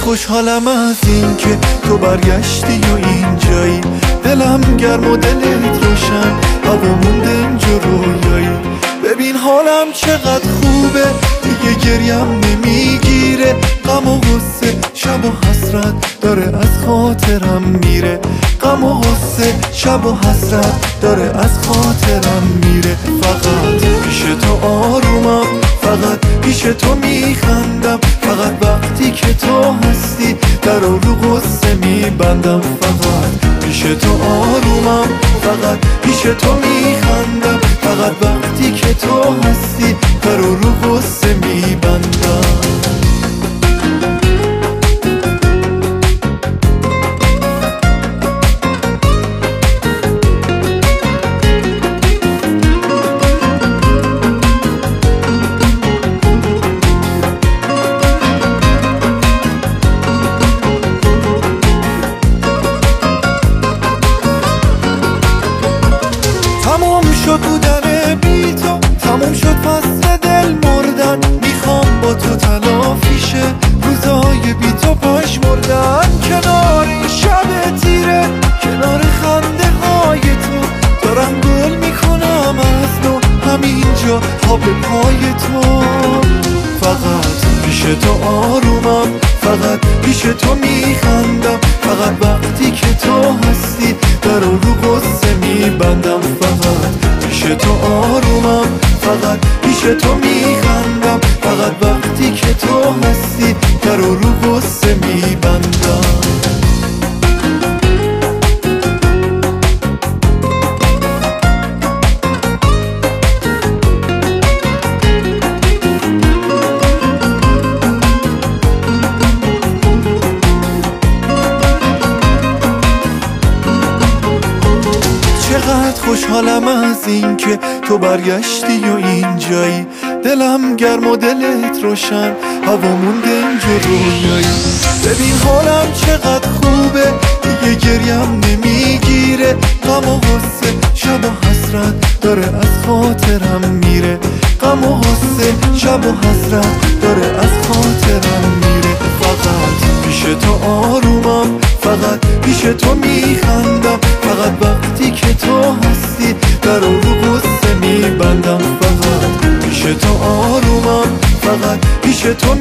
خوشحالم از این که تو برگشتی و اینجایی، دلم گرم و دلت روشن، هوامون دنج و رویایی. ببین حالم چقدر خوبه، دیگه گریم نمیگیره، غم و غصه شب و حسرت داره از خاطرم میره، غم و غصه شب و حسرت داره از خاطرم میره. فقط پیش تو آرومم، فقط پیش تو میخندم، فقط وقتی که تو هستی در رو غصه میبندم. فقط پیش تو آرومم، فقط پیش تو میخندم، فقط وقتی که تو هستی در رو غصه میبندم. تموم شد بودن بی تو، تموم شد فصل دل مردن، میخوام با تو تلافیشه روزای بی تو پاش مردن. کنار این شب تیره، کنار خنده های تو، دارم گل میکنم از نو همینجا پا به پای تو. فقط پیش تو آرومم، فقط پیش تو میخندم، فقط وقتی که تو هستی در رو غصه میبندم. فقط پیش تو آرومم، فقط پیش تو میخندم، فقط وقتی که تو هستی در رو غصه میبندم. چقدر خوشحالم از این که تو برگشتی و اینجایی، دلم گرم و دلت روشن، هوامون دنج و رویایی. ببین حالم چقدر خوبه، دیگه گریم نمیگیره، غم و غصه شب و حسرت داره از خاطرم میره، غم و غصه شب و حسرت داره از خاطرم میره. فقط پیش تو آرومم، فقط پیش تو میخندم، فقط وقتی که تو هستی در رو غصه میبندم. فقط پیش تو آرومم، فقط پیش تو